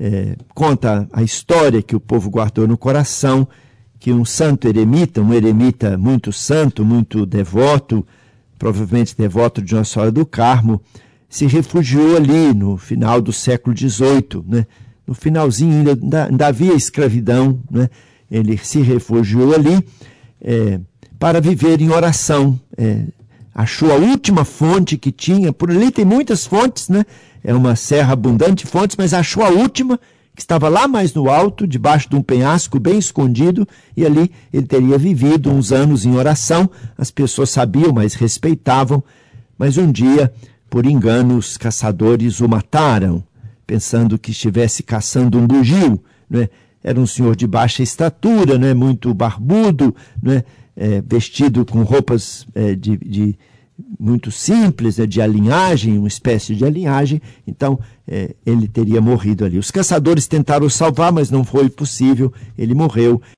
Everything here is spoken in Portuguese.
conta a história que o povo guardou no coração, que um santo eremita, um eremita muito santo, muito devoto, provavelmente devoto de Nossa Senhora do Carmo, se refugiou ali no final do século XVIII, né? No finalzinho ainda havia escravidão, né? Ele se refugiou ali para viver em oração. Achou a última fonte que tinha, por ali tem muitas fontes, né? É uma serra abundante de fontes, mas achou a última, que estava lá mais no alto, debaixo de um penhasco bem escondido, e ali ele teria vivido uns anos em oração. As pessoas sabiam, mas respeitavam, mas um dia, por engano, os caçadores o mataram, pensando que estivesse caçando um bugio, né? Era um senhor de baixa estatura, né? Muito barbudo, né? Vestido com roupas muito simples, né? De alinhagem, uma espécie de alinhagem. Então, ele teria morrido ali. Os caçadores tentaram salvar, mas não foi possível, ele morreu.